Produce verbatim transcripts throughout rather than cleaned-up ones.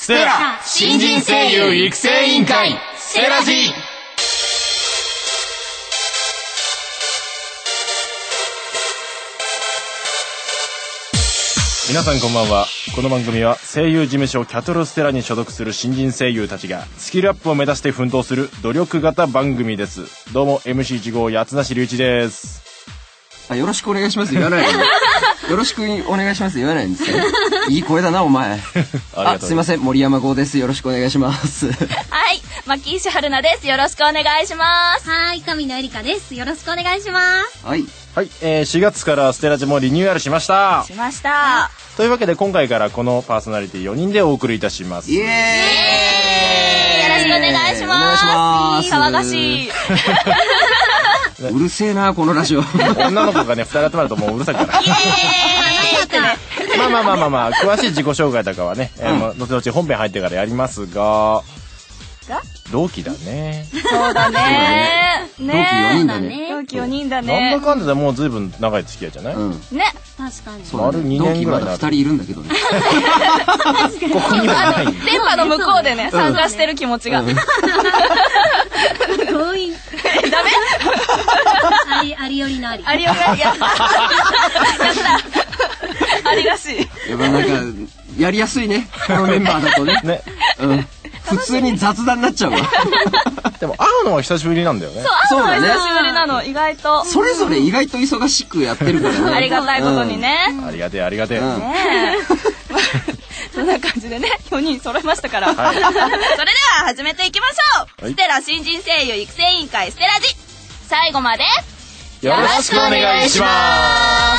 ステラ新人声優育成委員会ステラジ。皆さんこんばんは。この番組は声優事務所キャトルステラに所属する新人声優たちがスキルアップを目指して奮闘する努力型番組です。どうも エムシーいち号八梨隆一です。 あ、よろしくお願いします言わないのよろしくお願いします言わないんですか。いい声だなお前あ、すいません、森山剛です。よろしくお願いしますはい、牧石春菜です。よろしくお願いします。 はい、神野絵里香です。よろしくお願いします。 はいはい、えー、しがつからステラジもリニューアルしましたしましたというわけで今回からこのパーソナリティよにんでお送りいたします。 イエーイ、 よろしくお願いします。 お願いします。 騒がしいうるせえなこのラジオ女の子がねふたり集まるともううるさいからイエーイってねまあまあまあまあまあ詳しい自己紹介とかはね、えーまあ、後々本編入ってからやりますがが同期だね。 そうだね同期よにんだね。 同期よにんだなんね。 だかんだでもう随分長い付き合いじゃない、 うん、 ね。 確かに。 そうだね、 丸にねんぐらいになる。 同期まだふたりいるんだけどねここにはない電波の向こうでね、参加してる気持ちが。 うん強引。 ダメあり、ありよりのあり。 ありよが、やったやったありらしい。 やっぱなんかやりやすいねこのメンバーだとねね。 うん普通に雑談になっちゃうわでも会うのは久しぶりなんだよね。 そう、 そうだね久しぶりなの、意外と。 それぞれ意外と忙しくやってるからねありがたいことにね。 ありがてえありがてえ、 うんねえ。そんな感じでね、よにん揃いましたから。 はいそれでは始めていきましょう、 はいステラ新人声優育成委員会ステラジ。最後までよろしくお願いします。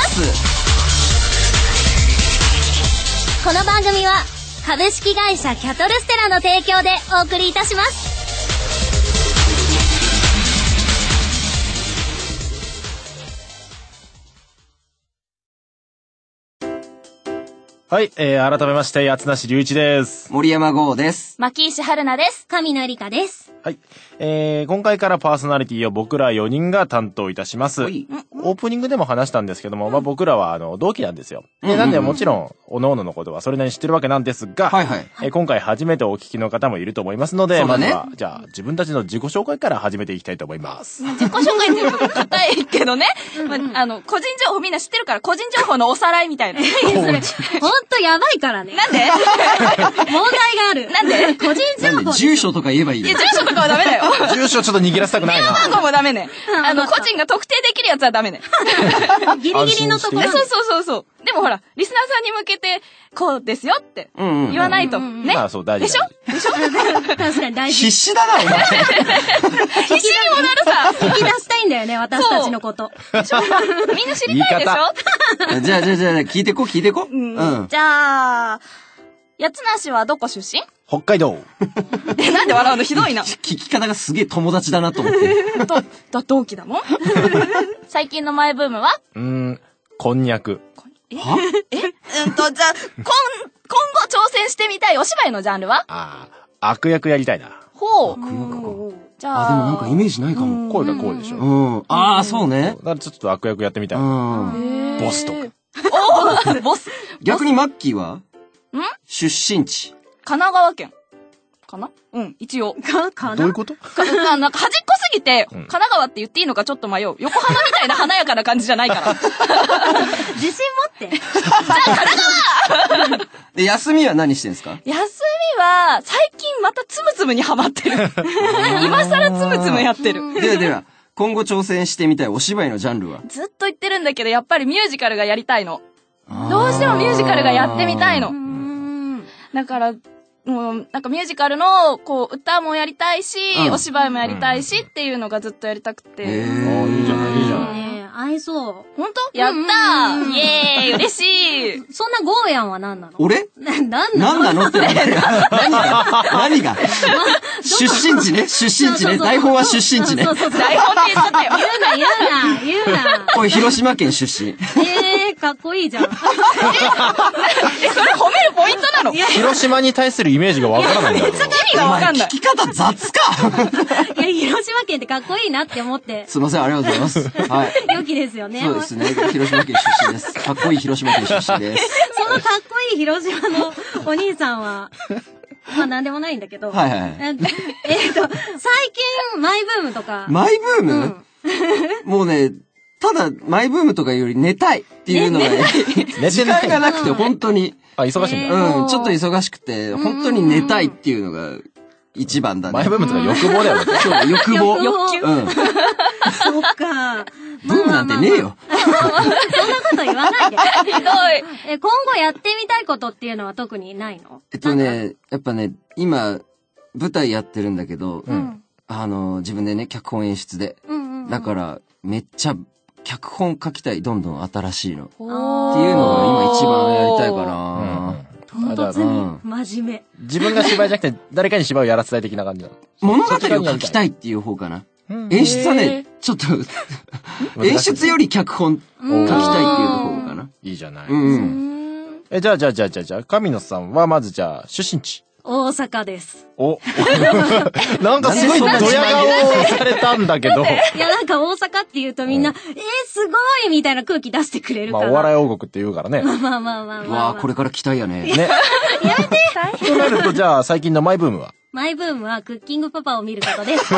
この番組は株式会社キャトルステラの提供でお送りいたします。 はい、えー、改めまして八梨隆一です。 森山剛です。 牧石春菜です。 神野絵里香です。 はい、えー、今回からパーソナリティを僕らよにんが担当いたします。 はい、 オープニングでも話したんですけども、まあ、僕らはあの同期なんですよ。で、なんでもちろん各々のことはそれなりに知ってるわけなんですが、 はいはい、 えー、今回初めてお聞きの方もいると思いますので、 そうだね、 まずはじゃあ自分たちの自己紹介から始めていきたいと思います。 自己紹介っていうと硬いけどね、まあ、あの個人情報みんな知ってるから個人情報のおさらいみたいな。 ほんとやばいからね。 なんで問題がある。 なんで個人情報。 なんで住所とか言えばいいよ。 いや、住所とかはダメだよ。 住所ちょっと握らせたくないな。 番号もダメね。あの、個人が特定できるやつはダメね。 ギリギリのところ。 そうそうそうそう。でもほら、リスナーさんに向けて、こうですよって言わないと。ね。 まあそう、大事。 でしょでしょ確かに大事。 必死だな、お前。 必死にもなるさ。 引き出したいんだよね、私たちのこと。 みんな知りたいでしょ。 じゃあじゃあじゃあ聞いてこ聞いてこ。うん。 じゃあ、八梨はどこ出身？ 北海道。 え、なんで笑うの？ひどいな。 聞き方がすげえ友達だなと思って。 と、だ、同期だもん。最近のマイブームは？ うーん、こんにゃく。 ええうんと、じゃあ、今、今後挑戦してみたいお芝居のジャンルは？ ああ、悪役やりたいな。 ほう。 悪役か。 じゃあ、 あ、でもなんかイメージないかも。 声がこうでしょ。 うん。ああ、そうね。 だからちょっと悪役やってみたい。 うん。 ボスとか。 おー、ボス。 逆にマッキーは？ ん？ 出身地。 神奈川県。かな？うん、一応。 か、かな？ どういうこと？ か、なんか端っこすぎて、神奈川って言っていいのかちょっと迷う。横浜みたいな華やかな感じじゃないから。 自信持って。 で、休みは何してんすか？ 休みは、最近またつむつむにハマってる。今更つむつむやってる。 ではでは、今後挑戦してみたいお芝居のジャンルは？ ずっと言ってるんだけど、やっぱりミュージカルがやりたいの。どうしてもミュージカルがやってみたいの。だから、もう、なんかミュージカルの、こう、歌もやりたいし、 うん、 お芝居もやりたいしっていうのがずっとやりたくて。 へー。あ、いいじゃない、いいじゃない。 ねえ、合いそう。 ほんと？やったー、イエーイ、嬉しい。 そんなゴーヤンは何なの？ 俺？ な、なんなの？ 何なのって何が何が何が出身地ね、出身地ね。台本は出身地ね。 そうそうそう。 台本って言っちゃったよ。 言うな、言うな、言うな。 これ広島県出身。 えー、かっこいいじゃん。 え、それ褒めるポイントなの？ 広島に対するイメージがわからないんだけど。 意味がわかんない。 聞き方雑かいや、広島県ってかっこいいなって思って。 すいません、ありがとうございます。はい。 良きですよね。 そうですね。広島県出身です。かっこいい広島県出身です。 そのかっこいい広島のお兄さんは、 まあなんでもないんだけど。 はいはいはい。 えっと、最近、マイブームとか。 マイブーム、うん、もうね、ただ、マイブームとかより寝たいっていうのがね、時間がなくて本当に。 あ、忙しいんだ。 うん、ちょっと忙しくて、本当に寝たいっていうのが一番だね。 マイブームとか欲望だよね。 そう、欲望。 欲求。 うん。 そっか。 ブームなんてねえよ。 そんなこと言わないで。 ひどい。 え、今後やってみたいことっていうのは特にないの？ えっとね、やっぱね、今、舞台やってるんだけど、 うん、 あの、自分でね、脚本演出で。 うんうんうん、 だから、めっちゃ、脚本書きたい、どんどん新しいの。っていうのが今一番やりたいかな。 唐突に真面目。 自分が芝居じゃなくて、誰かに芝居をやらせたい的な感じなの。 物語を書きたいっていう方かな。演出はね、ちょっと、演出より脚本書きたいっていうところかな。 いいじゃない。 うん。 え、じゃあじゃあじゃあじゃあじゃあ、神野さんはまずじゃあ、出身地。 大阪です。 お、なんかすごいドヤ顔をされたんだけど。 いや、なんか大阪って言うとみんな、うん、えー、すごいみたいな空気出してくれるから。 まあ、お笑い王国って言うからね。 まあまあまあまあまあ、まあ。 わあ、これから期待やね。 ね。 やめてとなると、じゃあ、最近のマイブームはマイブームはクッキングパパを見ることです。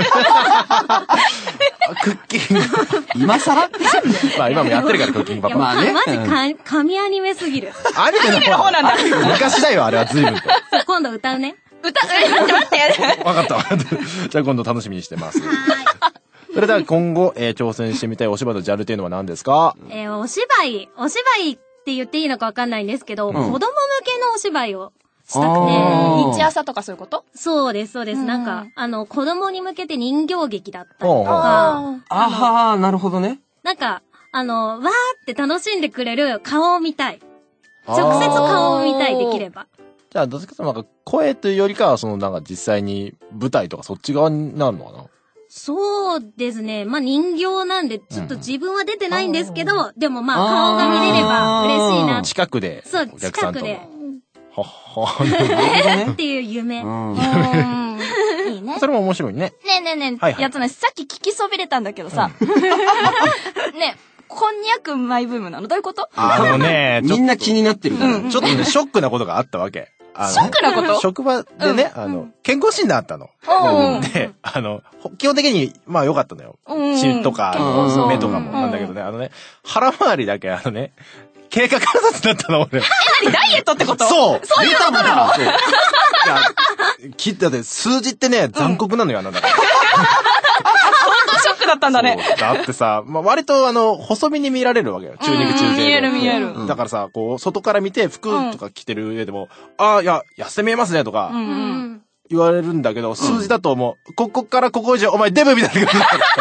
クッキング今更まあ今もやってるからクッキングパパ。 まあね。 まずか、神アニメすぎる。 アニメの方なんだ。昔だよ、あれは随分と。 そう、今度歌うね。 歌、え、待って待って。 わかった。じゃあ今度楽しみにしてます。はい。それでは今後、えー、挑戦してみたいお芝居のジャンルっていうのは何ですか？ えー、お芝居、お芝居って言っていいのかわかんないんですけど、うん、子供向けのお芝居をしたくて。 日朝とかそういうこと？ そうです、そうです。なんか、あの、子供に向けて人形劇だったりとか。 あはー、なるほどね。 なんか、あの、わーって楽しんでくれる顔を見たい。直接顔を見たい、できれば。 じゃあ、どっちかというとなんか声というよりかは、そのなんか実際に舞台とかそっち側になるのかな？ そうですね。まあ、人形なんで、ちょっと自分は出てないんですけど、うん、でもまあ、顔が見れれば嬉しいな。 近くで。 そう、近くで。 はっは、なるほどね。 っていう夢。うん。 いいね。 それも面白いね。 ねえねえねえ、はいはい、やつね、さっき聞きそびれたんだけどさ。うん、ねえ。こんにゃくマイブームなの？どういうこと？ あのね、 みんな気になってるから、 うん。ちょっとね、ショックなことがあったわけ。 ショックなこと？ 職場でね、うん、あの、健康診断あったの。 うん、 で、あの、基本的に、まあ良かったのよ。血とか、目とかも。なんだけどね、あのね、腹回りだけ、あのね、経過観察だったの、俺。 え、何ダイエットってこと？ そうそういうことなの？そう。いや、 切ったで、数字ってね、残酷なのよ、あの、だから。 ショックだったんだね。 だってさ、まあ、割とあの、細身に見られるわけよ。中肉中背。 見える見える。 だからさ、こう、外から見て服とか着てる上でも、うん、ああ、いや、痩せて見えますね、とか、言われるんだけど、数字だともう、ここからここ以上、お前デブみたいな。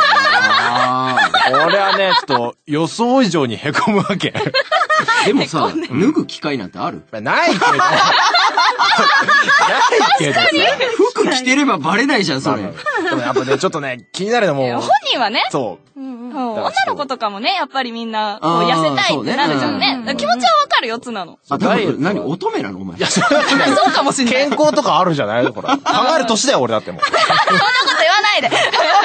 俺はね、ちょっと、予想以上に凹むわけ。 でもさ、脱ぐ機会なんてある？ ないけど。ないけどさ。 服着てればバレないじゃん、それ。 でもやっぱね、ちょっとね、気になるのも。 本人はね。 そう。 女の子とかもね、やっぱりみんな、こう痩せたいってなるじゃんね。気持ちはわかるよ、つなの。 あ、ダイエット。何、乙女なのお前。いや、 そうかもしんない。 健康とかあるじゃないほら。考える年だよ、俺だってもう。 そんなこと言わないで。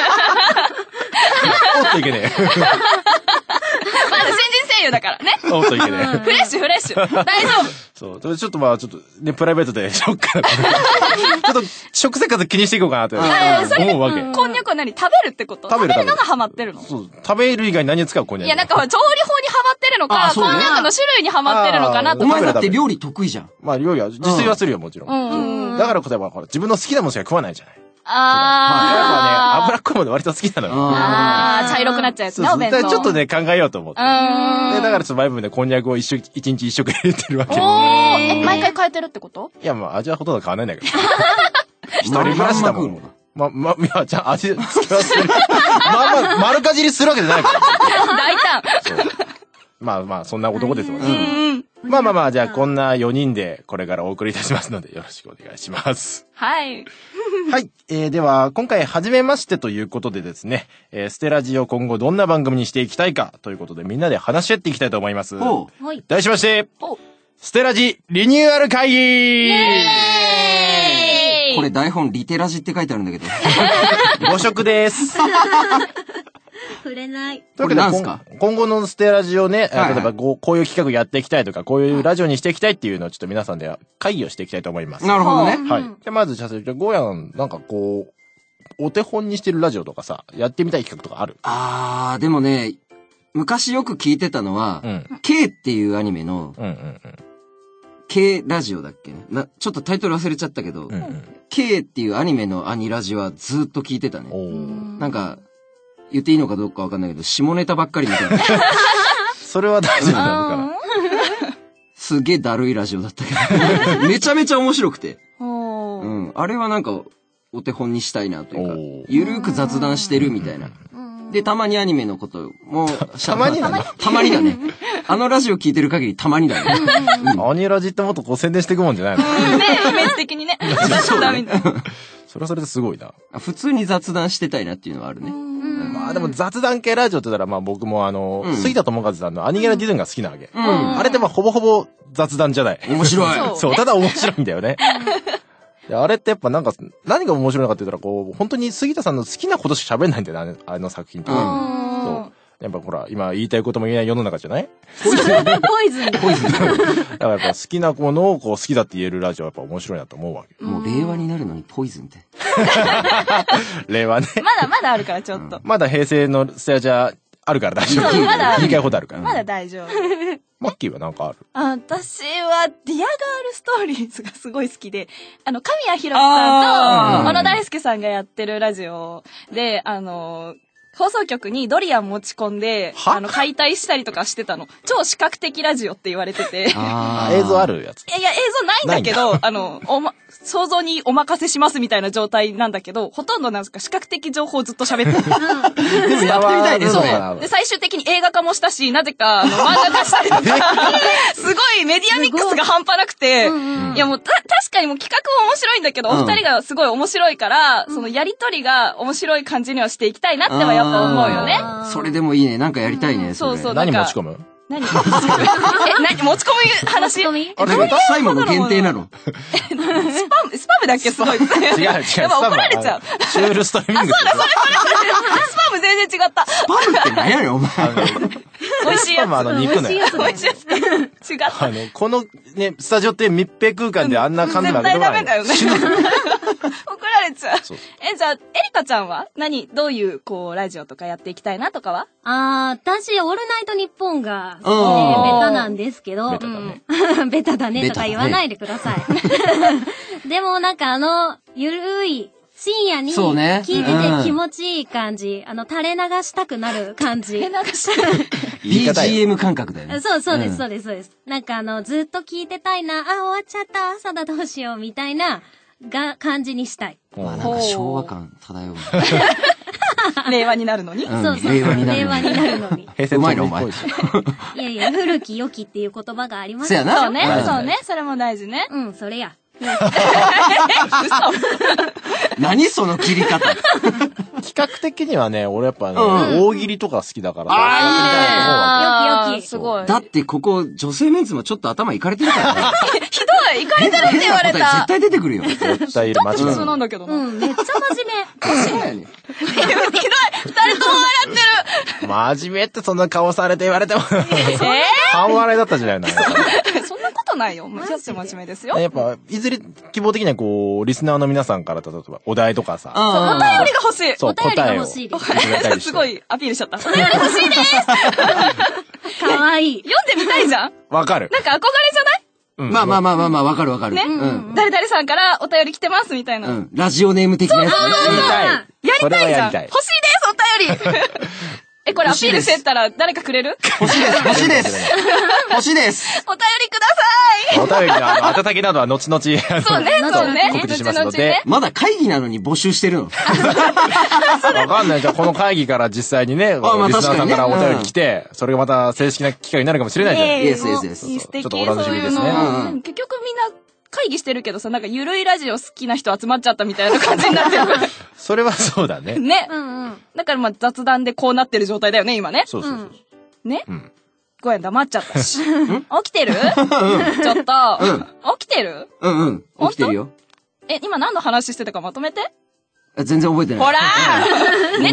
おっといけねえ。 まだ新人声優だからね。 おっといけねえ。 フレッシュフレッシュ。大丈夫。そう。ちょっとまあ、ちょっとね、プライベートでショックな。ちょっと、食生活気にしていこうかなって思うわけ。 こんにゃくは何食べるってこと？食べるのがハマってるの？ そう。食べる以外何に使うこんにゃく？ いや、なんか調理法にハマってるのか、こんにゃくの種類にハマってるのかなと。 お前だって料理得意じゃん。 まあ、料理は、自炊はするよ、もちろん。だからこそほら、自分の好きなものしか食わないじゃない。 ああ。 やっぱね、脂っこいもの割と好きなのよ。 ああ、茶色くなっちゃうやつね、お弁当。 ちょっとね、考えようと思って。で、だからちょっと前分でこんにゃくを一食、一日一食入れてるわけ。 おー、え、毎回変えてるってこと？ いや、まあ味はほとんど変わらないんだけど。一人暮らしだもん。ま、ま、いや、じゃあ味付けはする。まあまあ、丸かじりするわけじゃないから。 大胆。 まあまあ、そんな男ですもんね。まあまあまあ、じゃあこんなよにんでこれからお送りいたしますのでよろしくお願いします。 はい。 はい。えー、では、今回初めましてということでですね、えー、ステラジを今後どんな番組にしていきたいかということでみんなで話し合っていきたいと思います。 はい。 題しまして、ステラジリニューアル会議イエーイ！これ台本リテラジって書いてあるんだけど。 ご色です。 触れない。 というわけで、今後のステラジオね、例えばこう、こういう企画やっていきたいとか、こういうラジオにしていきたいっていうのをちょっと皆さんで会議をしていきたいと思います。 なるほどね。 はい。で、まず、じゃあ、ゴーヤン、なんかこう、お手本にしてるラジオとかさ、やってみたい企画とかある？ あー、でもね、昔よく聞いてたのは、うん、K っていうアニメの、うんうんうん、K ラジオだっけねな。ちょっとタイトル忘れちゃったけど、うんうん、K っていうアニメのアニラジはずっと聞いてたね。なんか、言っていいのかどうかわかんないけど、下ネタばっかりみたいな。 それは大丈夫なのかな。 すげえだるいラジオだったけど、めちゃめちゃ面白くて。うん。あれはなんか、お手本にしたいなというか、ゆるーく雑談してるみたいな。で、たまにアニメのことも、 たまにだね。 たまにだね。あのラジオ聞いてる限りたまにだね。 アニラジってもっとこう宣伝していくもんじゃないの？ ね、イメージ的にね。 それはそれですごいな。 普通に雑談してたいなっていうのはあるね。 まあでも雑談系ラジオって言ったらまあ僕もあの、杉田智和さんのアニゲラディズンが好きなわけ。あれってまあほぼほぼ雑談じゃない。 面白い。そう、ただ面白いんだよね。あれってやっぱなんか、何が面白いのかって言ったら、こう、本当に杉田さんの好きなことしか喋んないんだよね、あの作品って。そう。やっぱほら、今言いたいことも言えない世の中じゃない？ ポイズン。ポイズン。 ポイズン。だからやっぱ好きなものをこう好きだって言えるラジオはやっぱ面白いなと思うわけ。 もう令和になるのにポイズンって。 令和ね。 まだまだあるからちょっと。 まだ平成のステアじゃあるから大丈夫。まだ言い換えほどあるから。 まだ大丈夫。 マッキーはなんかある？ あ、私は、ディアガールストーリーズがすごい好きで、あの、神谷博さんと、小野大輔さんがやってるラジオで、あの、放送局にドリアン持ち込んで、あの、解体したりとかしてたの。超視覚的ラジオって言われてて。 ああ、映像あるやつ。 いやいや、映像ないんだけど、あの、おま、想像にお任せしますみたいな状態なんだけど、ほとんどなんか視覚的情報をずっと喋ってる。 でもやってみたいね、それ。 で、最終的に映画化もしたし、なぜか、あの、漫画化したりとか、すごいメディアミックスが半端なくて、いやもう、た、確かにもう企画も面白いんだけど、お二人がすごい面白いから、そのやりとりが面白い感じにはしていきたいなってはやっぱ思うよね。 それでもいいね。なんかやりたいね。 そうそう。 何持ち込む？ 何持ち込む？え、何持ち込む話？ 持ち込み？ あれ、サイモンの限定なの？ スパム、スパムだっけすごい。違う違う。 やっぱ怒られちゃう。 シュールストリーミング。 あ、そうだ、それそれ。スパム全然違った。 スパムって何やねん、お前。 美味しいやつ。 スパムあの肉ね。 美味しいやつか。違った。 あの、このね、スタジオって密閉空間であんな感じなわけ絶対ダメだよね。怒られちゃう。え、じゃあ、エリカちゃんは何どういう、こう、ラジオとかやっていきたいなとかは？ あー、私、オールナイトニッポンが、ベタなんですけど、 ベタだね。 ベタだねとか言わないでください。でもなんかあの、ゆるい、深夜に聞いてて気持ちいい感じ。あの、垂れ流したくなる感じ。 垂れ流したくビージーエム 感覚だよね。 そう、そうです、そうです、そうです。なんかあの、ずっと聞いてたいな、あ、終わっちゃった、朝だどうしよう、みたいな、が、感じにしたい。 なんか昭和感漂う。 令和になるのに、 うん、そうそう。令和になるのに。 平成うまいな、お前。 いやいや、古き良きっていう言葉がありますよね。 そうね、そうね。それも大事ね。 うん、それや。 何その切り方。 企画的にはね、俺やっぱね、大喜利とか好きだから。 ああ、よきよき。 すごい。 だってここ、女性メンツもちょっと頭いかれてるからね。 ひどい、いかれてるって言われた。 絶対出てくるよ。 絶対いる、間違いない。 普通なんだけどな。 うん、めっちゃ真面目。そうやね。 ひどい、二人とも笑ってる。真面目ってそんな顔されて言われても。えぇ？ 半笑いだったじゃないの。 そんなことないよ。めちゃくちゃ真面目ですよ。 やっぱ、いずれ希望的にはこう、リスナーの皆さんから例えばお題とかさ。 お便りが欲しい。 お便りが欲しいです。 すごいアピールしちゃった。お便り欲しいですかわいい。 読んでみたいじゃん？ わかる。 なんか憧れじゃない？ まあまあまあまあまあ、わかるわかる。 ね。誰々さんからお便り来てますみたいな。 うん。ラジオネーム的なやつね。 やりたい。 やりたいじゃん。欲しいですお便り。え、これアピールしてったら誰かくれる？ 欲しいです。欲しいです。欲しいです。 お便りください。 お便りのあの、温きなどは後々。 そうね、そうね。 告知しますので。 まだ会議なのに募集してるの。 わかんない。じゃあこの会議から実際にね、リスナーさんからお便り来て、それがまた正式な機会になるかもしれないじゃん。 イエスイエスイエス。 ちょっとお楽しみですね。 結局みんな、会議してるけどさ、なんかゆるいラジオ好きな人集まっちゃったみたいな感じになってる。 それはそうだね。 ね。うんうん。だからまあ雑談でこうなってる状態だよね、今ね。 そうそうそう。 ね。うん。ごめん、黙っちゃったし。起きてる？ちょっと。起きてる？ うんうん。起きてるよ。 え、今何の話してたかまとめて？ 全然覚えてない。 ほらー寝てるじ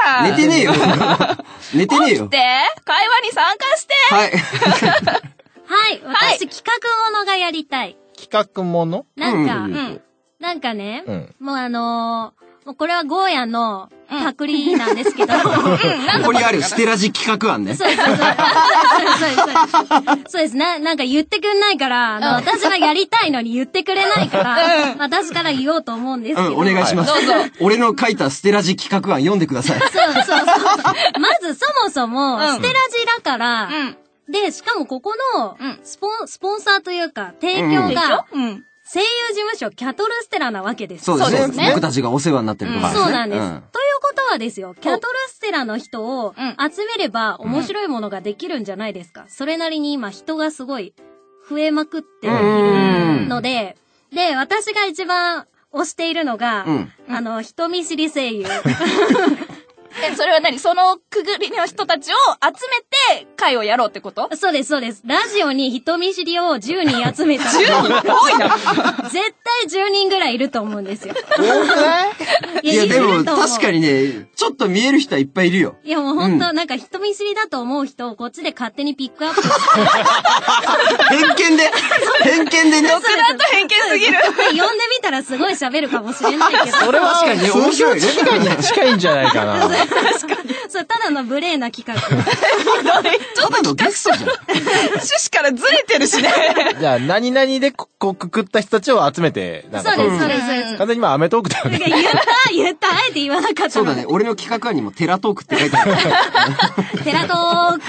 ゃん。 寝てねえよ。寝てねえよ。 起きて、会話に参加して。 はい。 はい、私企画ものがやりたい。 企画ものなんか、うん、なんかね、うん、もうあのー、もうこれはゴーヤのパクリなんですけど。ここにあるステラジ企画案ね。 そうです、そうです。そうです。そうです。な、なんか言ってくんないから、あの、私がやりたいのに言ってくれないから、私から言おうと思うんですけど。 うん、お願いします。どうぞ。俺の書いたステラジ企画案読んでください。 そうそうそう。まずそもそも、ステラジだから、で、しかもここの、スポン、スポンサーというか、提供が、声優事務所キャトルステラなわけです。 そうですね。僕たちがお世話になってるところですね。 そうなんです。ということはですよ、キャトルステラの人を集めれば面白いものができるんじゃないですか。それなりに今人がすごい増えまくっているので、で、私が一番推しているのが、あの、人見知り声優。 え、それは何そのくぐりの人たちを集めて会をやろうってこと？ そうです、そうです。ラジオに人見知りをじゅうにん集めたら。 じゅうにん多いな。 絶対じゅうにんぐらいいると思うんですよ。 多くない？いや、でも確かにね、ちょっと見える人はいっぱいいるよ。 いや、もうほんと、なんか人見知りだと思う人をこっちで勝手にピックアップして。 偏見で偏見でね。 それだと偏見すぎる。 呼んでみたらすごい喋るかもしれないけど。 それは確かに面白いね。近いに近いんじゃないかな。 確かに。そう、ただの無礼な企画。 ただのゲストじゃん。 趣旨からずれてるしね。 じゃあ、何々でこうくくった人たちを集めて、 なんかそうです、そうです、そうです。 完全に今アメトークだよね。 言った、言った、あえて言わなかった。 そうだね、俺の企画案にもテラトークって書いてある。 テラトーク。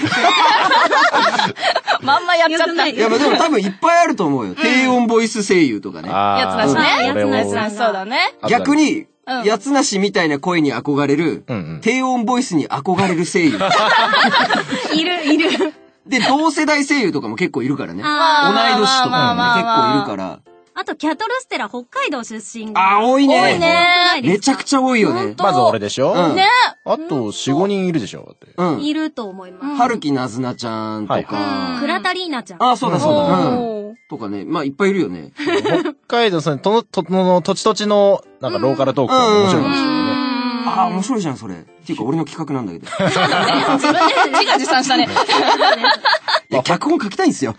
まんまやっちゃった。 いや、まあでも多分いっぱいあると思うよ。低音ボイス声優とかね。 やつだしね。 やつだしね。 そうだね。 逆に、やつなしみたいな声に憧れる、低音ボイスに憧れる声優。 いる、いる。 で、同世代声優とかも結構いるからね。同い年とかも結構いるから。 あと、キャトルステラ北海道出身が。あ、多いね。 多いね。 めちゃくちゃ多いよね。 まず俺でしょ？ ね。 あと、四五人いるでしょ？ うん。いると思います。 春木なずなちゃんとか。 クラタリーナちゃん。 あ、そうだそうだ。うん。とかね。まあ、いっぱいいるよね。 北海道、その、と、と、の、土地土地の、なんか、ローカルトークが面白いかもしれないね。 ああ、面白いじゃん、それ。っていうか、俺の企画なんだけど。 そうだね。自分で自画自賛したね。 いや、脚本書きたいんですよ。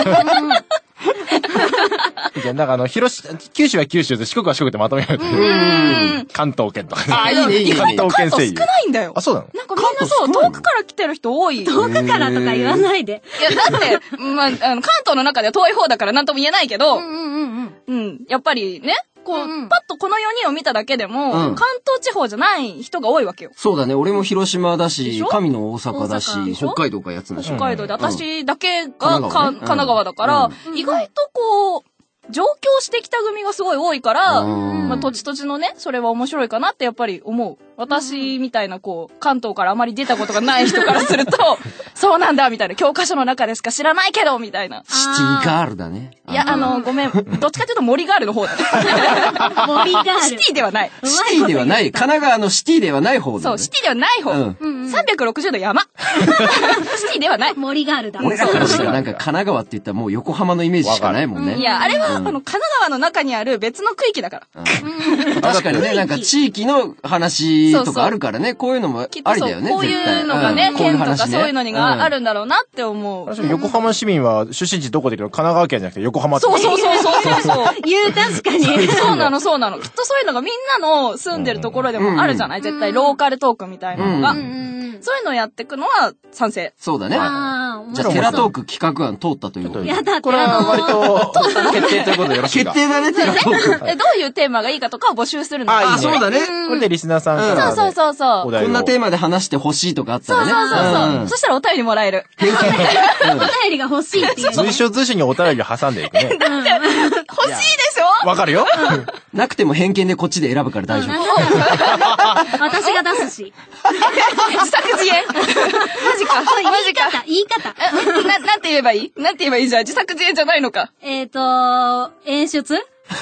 なんかあの、広し、九州は九州で四国は四国ってまとめられてる。関東圏とかね。 あ、いいね、いいね。 関東圏声優。 少ないんだよ。 あ、そうなの？ なんかみんなそう、遠くから来てる人多い。 遠くからとか言わないで。 いや、だって、まあ、あの、関東の中では遠い方だからなんとも言えないけど、うんうんうん。 うん。やっぱりね、こう、うんうん、パッとこのよにんを見ただけでも、うん、関東地方じゃない人が多いわけよ。 そうだね。俺も広島だし、上の大阪だし、北海道かやつなし。 北海道で、私だけがか、うん、神奈川だから、うん、意外とこう、上京してきた組がすごい多いから、まあ、土地土地のね、それは面白いかなってやっぱり思う。私みたいなこう、関東からあまり出たことがない人からすると、そうなんだみたいな、教科書の中でしか知らないけどみたいな。 シティガールだね。 いや、あの、ごめん。どっちかというと森ガールの方だね。 森ガール。 シティではない。 シティではない。神奈川のシティではない方だね。 そう、シティではない方。うん、さんびゃくろくじゅうど山。シティではない。 森ガールだ。 俺らからしたらなんか神奈川って言ったらもう横浜のイメージしかないもんね。 いや、あれは、あの、神奈川の中にある別の区域だから。 確かにね、なんか地域の話とかあるからね、こういうのもありだよね。 こういうのがね、県とかそういうのにがあるんだろうなって思う。 横浜市民は出身地どこで言うの？神奈川県じゃなくて横浜って。 そうそうそうそうそう。 言う、確かに。 そうなの、そうなの。きっとそういうのがみんなの住んでるところでもあるじゃない？絶対ローカルトークみたいなのが。そういうのをやっていくのは賛成。 そうだね。じゃあテラトーク企画案通ったということで。 やだ、 これは割と決定ということでよろしいか。 決定だね、テラトーク。 どういうテーマがいいかとかを募集するの。 あ、そうだね。 これでリスナーさんから。 そうそうそう。 こんなテーマで話してほしいとかあったらね。 そうそうそう。そしたらお便りもらえる。 お便りが欲しいっていう。 随所随所にお便りを挟んでいくね。 欲しいでしょ？ わかるよ。 なくても偏見でこっちで選ぶから大丈夫。 私が出すし。 自作自演。マジか。 マジか。言い方。 な、なんて言えばいい？なんて言えばいいじゃん。自作自演じゃないのか。 えっと、演出？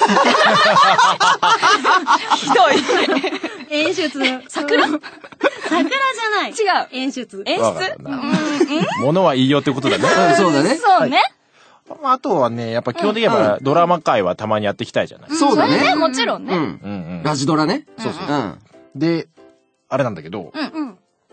ひどい。 演出。桜？桜じゃない。 違う。 演出。 演出？ ものはいいよってことだね。 そうだね。 そうね。 あとはね、やっぱ基本的にはドラマ界はたまにやっていきたいじゃない。 そうだね。 もちろんね。 うん。ラジドラね。 そうそう。で、あれなんだけど、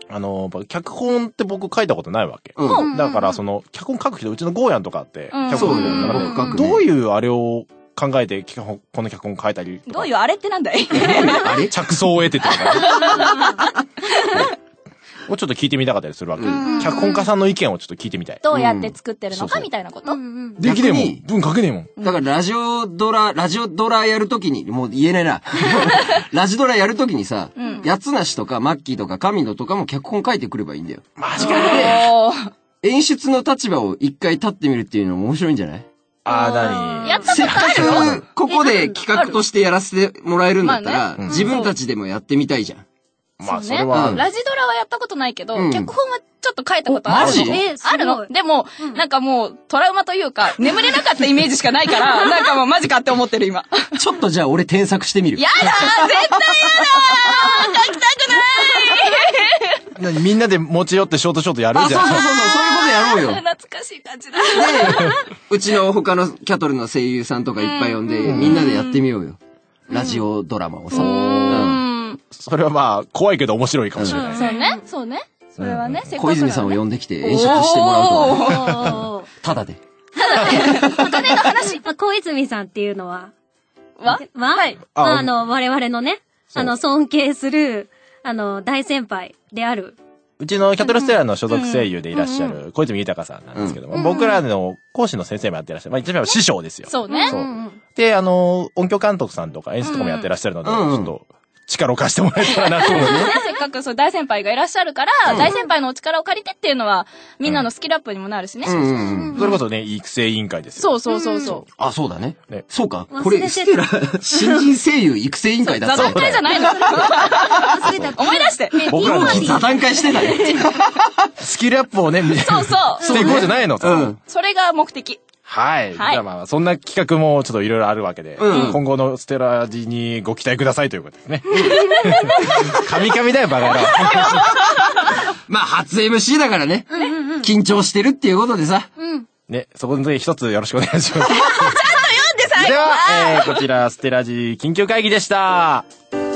あの、脚本って僕書いたことないわけ。 うん。 だから、その、脚本書く人、うちのゴーヤンとかって、 脚本だからね。 どういうあれを考えて、この脚本書いたりとか。 どういうあれってなんだいあれ着想を得てってか。もうちょっと聞いてみたかったりするわけ。脚本家さんの意見をちょっと聞いてみたい。 どうやって作ってるのかみたいなこと。 できねえもん。文書けねえもん。 だからラジオドラ、ラジオドラやるときに、もう言えないな。ラジドラやるときにさ、やつなしとかマッキーとか神野とかも脚本書いてくればいいんだよ。 マジかよ。 演出の立場を一回立ってみるっていうのも面白いんじゃない？ あー、なに？ やったことあるせっかくここで企画としてやらせてもらえるんだったら、自分たちでもやってみたいじゃん。 まあ、それは。 ラジドラはやったことないけど、脚本はちょっと書いたことあるの。 マジ？ あるの。でも、なんかもう、トラウマというか、眠れなかったイメージしかないから、なんかもうマジかって思ってる今。 ちょっとじゃあ俺添削してみる。 やだー絶対やだー書きたくないみんなで持ち寄ってショートショートやるじゃん。 あ、そうそうそう、そういうことやろうよ。 懐かしい感じだ。 で、うちの他のキャトルの声優さんとかいっぱい呼んで、みんなでやってみようよ。ラジオドラマをさ。 それはまあ、怖いけど面白いかもしれない。 そうね、そうね。それはね、 小泉さんを呼んできて演出してもらうとか。ただで。 ただで。お金の話。 小泉さんっていうのはははい。あの、我々のね、あの、尊敬する、あの、大先輩である。 うちのキャトルステラの所属声優でいらっしゃる小泉豊さんなんですけども、僕らの講師の先生もやってらっしゃる。まあ、一番は師匠ですよ。 そうね。 で、あの、音響監督さんとか演出とかもやってらっしゃるので、ちょっと、力を貸してもらえたらなと思うね。 せっかくそう大先輩がいらっしゃるから、大先輩のお力を借りてっていうのは、みんなのスキルアップにもなるしね。 それこそね、育成委員会ですよ。そうそうそうそう。 あ、そうだね。そうか。これ、ステラ、新人声優育成委員会だった。 座談会じゃないの思い出して。 僕らの座談会してない。 スキルアップをね、 そうそう。 していこうじゃないのと。 それが目的。 はい。じゃあまあ、そんな企画もちょっといろいろあるわけで、今後のステラジにご期待くださいということですね。神々だよ、バカ野郎。 まあ、初 エムシー だからね。緊張してるっていうことでさ。 ね、そこで一つよろしくお願いします。ちゃんと読んで最後では、えー、こちら、ステラジ緊急会議でした。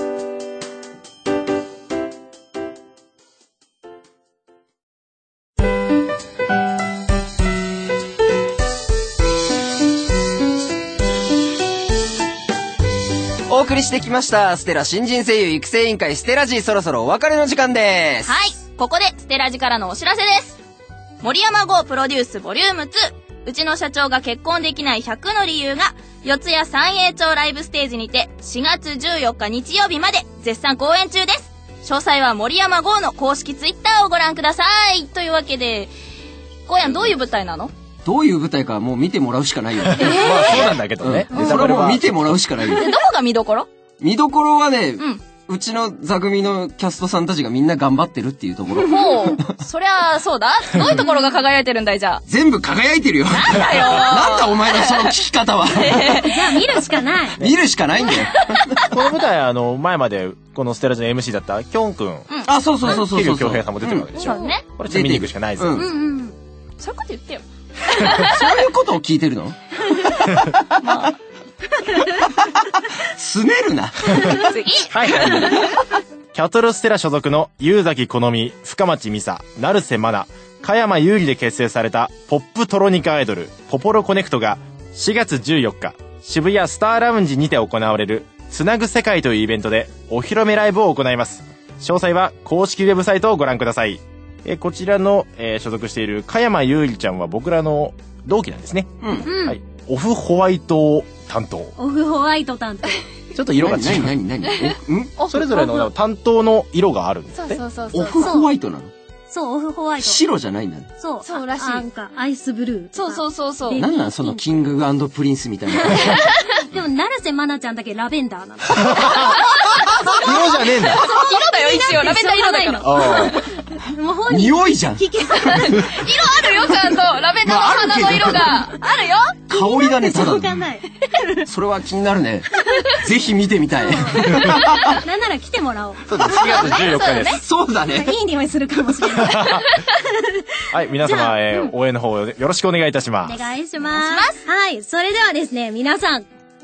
お送りしてきました。ステラ新人声優育成委員会ステラジ、そろそろお別れの時間です。 はい。ここでステラジからのお知らせです。森山号プロデュースボリュームツー。うちの社長が結婚できないひゃくの理由が、四谷三栄町ライブステージにてしがつじゅうよっか日曜日まで絶賛公演中です。詳細は森山号の公式ツイッターをご覧ください。というわけで、ゴーヤンどういう舞台なの？ どういう舞台かもう見てもらうしかないよ。 えー、まあそうなんだけどね。 うん、それはもう見てもらうしかないよ。 どこが見どころ？ 見どころはね、うん、うちの座組のキャストさんたちがみんな頑張ってるっていうところ。 ほう。そりゃそうだ。どういうところが輝いてるんだいじゃあ。 全部輝いてるよ。 なんだよ。 なんだお前のその聞き方は。 じゃあ見るしかない。 見るしかないんだよ。 この舞台あの前までこのステラジの エムシー だったキョンくん、うん、 あ、そうそうそうそうそう。 桐生恭平さんも出てるわけでしょ。 そうね。 これちょっと見に行くしかないですよ。 うんうん。そういうこと言ってよ。 そういうことを聞いてるの？まあ。すねるな。 次。 はい。キャトルステラ所属のゆうざきこのみ、深町美沙、成瀬まな、加山優里で結成されたポップトロニカアイドル、ポポロコネクトがしがつじゅうよっか、渋谷スターラウンジにて行われる、つなぐ世界というイベントでお披露目ライブを行います。詳細は公式ウェブサイトをご覧ください。えこちらの、えー、所属している加山優里ちゃんは僕らの同期なんですね。 うん。 はい。オフホワイト担当。 オフホワイト担当。 ちょっと色が違う。 何何何？ それぞれの担当の色があるんですね。 そうそうそうそう。 オフホワイトなの？ そう、オフホワイト。 白じゃないんだね。 そう。 そうらしい。 なんか、アイスブルー。 そうそうそうそう。 なんなんそのキング&プリンスみたいな。 でも、成瀬まなちゃんだけラベンダーなの。 色じゃねえんだ。 色だよ、一応。ラベンダー色だから。 もう本人。 匂いじゃん。 色あるよ、ちゃんと。ラベンダーの花の色が。あるよ。 香りがね、ただ。 しょうがない。 それは気になるね。ぜひ見てみたい。 なんなら来てもらおう。 そうです。しがつじゅうよっかです。 そうだね。 いい匂いするかもしれない。 はい、皆様、えー、応援の方よろしくお願いいたします。 お願いします。はい、それではですね、皆さん、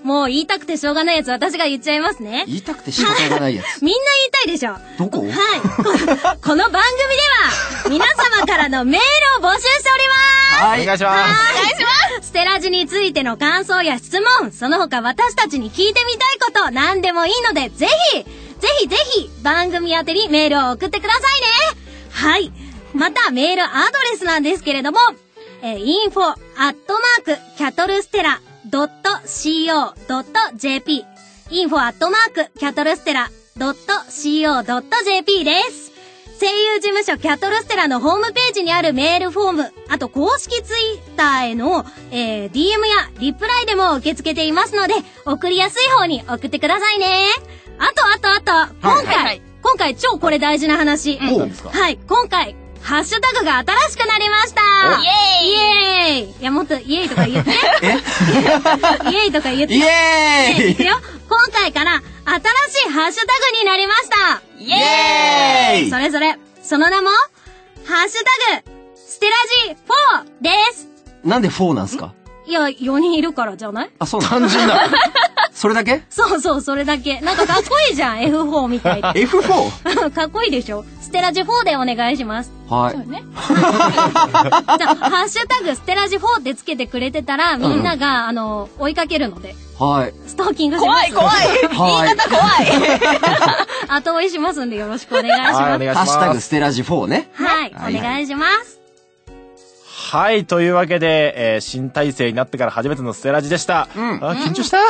もう言いたくてしょうがないやつ私が言っちゃいますね。 言いたくて仕方がないやつ。 みんな言いたいでしょ。 どこ？ はい。こ, この番組では皆様からのメールを募集しております。 はい。お願いします。 お願いします。 ステラジについての感想や質問、その他私たちに聞いてみたいこと何でもいいので、ぜひ、ぜひぜひ番組宛てにメールを送ってくださいね。はい。またメールアドレスなんですけれども、えー、インフォ アットマーク キャトルステラ ドット シーオー ドット ジェーピー インフォ アットマーク キャトルステラ ドット シーオー ドット ジェーピー です。声優事務所キャトルステラのホームページにあるメールフォーム、あと公式ツイッターへの、えー、ディーエム やリプライでも受け付けていますので、送りやすい方に送ってくださいね。あとあとあと、今回、はいはい、今回超これ大事な話。 うん、 はい、今回、ハッシュタグが新しくなりました。 イエーイイエーイ。いや、もっとイエーイとか言って。えイエーイとか言って。 イエーイ。 いくよ。今回から新しいハッシュタグになりました。 イエーイ。 それぞれ、その名も、ハッシュタグ、ステラジフォーです。 なんでフォーなんすか？ いや、よにんいるからじゃない？ あ、そうなの？ 単純だ。 それだけ？ そうそう、それだけ。なんかかっこいいじゃん、エフフォー みたいで。 エフフォー？ かっこいいでしょ？ステラジフォーでお願いします。 はい。 そうね。 じゃあ、ハッシュタグ、ステラジフォーってつけてくれてたら、みんなが、うん、あの、追いかけるので。 はい。 ストーキングします。 怖い怖い。言い方怖い。 後追いしますんでよろしくお願いします。 はい、お願いします。 ハッシュタグ、ステラジフォーね。 はい、はい、お願いします。 はい、というわけで、えー、新体制になってから初めてのステラジでした。うん。あ、緊張した。や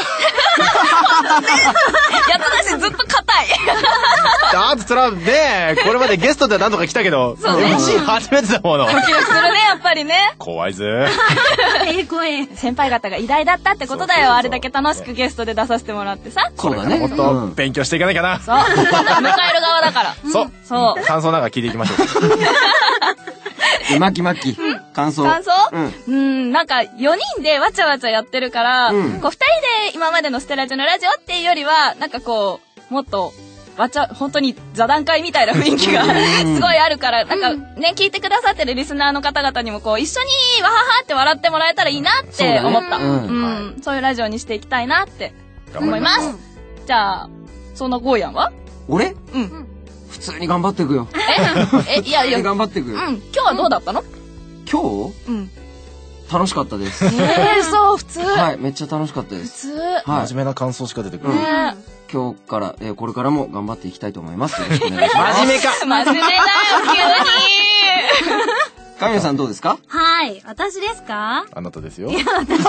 っただしずっと硬い。 あー、それはね、これまでゲストで何度か来たけど、 そうね、 エムシー 初めてだもの。 ドキドキするね、やっぱりね。 怖いぜ。 えー、怖い。 先輩方が偉大だったってことだよ。あれだけ楽しくゲストで出させてもらってさ。 そうだね。 もっと勉強していかなきゃな。 そう。迎える側だから。 そう。 そう。 感想なんか聞いていきましょう。マキマキ。感想。 感想？うん。なんかよにんでわちゃわちゃやってるから、こうふたりで今までのステラジのラジオっていうよりは、なんかこう、もっと、わちゃ、本当に座談会みたいな雰囲気がすごいあるから、なんかね、聞いてくださってるリスナーの方々にもこう、一緒にわははって笑ってもらえたらいいなって思った。うん。そういうラジオにしていきたいなって思います。じゃあ、そのゴーヤンは？ 俺？ うん。 普通に頑張っていくよ。 え？え、いやいや。 頑張っていくよ。 うん。今日はどうだったの？ 今日？うん。楽しかったです。 えー、そう、普通。 はい、めっちゃ楽しかったです。 普通。 はい。 真面目な感想しか出てくる。 ね。今日から、えー、これからも頑張っていきたいと思います。よろしくお願いします。 真面目か。 真面目だよ、急に。 神谷さんどうですか？ はい。私ですか？ あなたですよ。 いや、私です。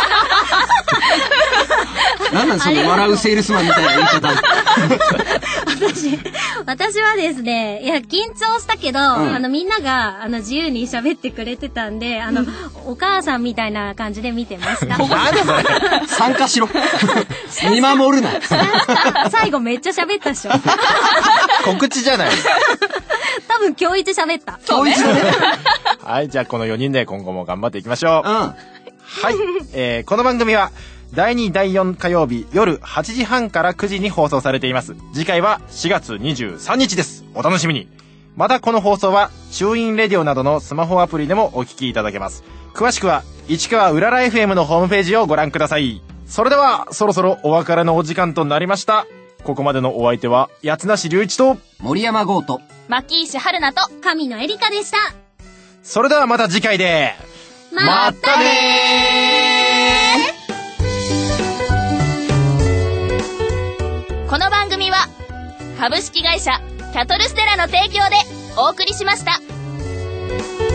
なんなんその笑うセールスマンみたいな言い方。 私、私はですね、いや、緊張したけど、うん、あの、みんなが、あの、自由に喋ってくれてたんで、あの、うん、お母さんみたいな感じで見てました。 参加しろ。見守るな。 最後めっちゃ喋ったっしょ。 告知じゃない。 多分今日一喋った。 今日一だね。 はい、じゃあこのよにんで今後も頑張っていきましょう。 うん。 はい、えー、この番組はだいにだいよん火曜日夜はちじはんからくじに放送されています。次回はしがつにじゅうさんにちです。お楽しみに。またこの放送はチューインレディオなどのスマホアプリでもお聞きいただけます。詳しくは市川うらら エフエム のホームページをご覧ください。それではそろそろお別れのお時間となりました。ここまでのお相手は八梨隆一と森山豪と牧石春菜と神野エリカでした。 それではまた次回でまたねー。この番組は株式会社キャトルステラの提供でお送りしました。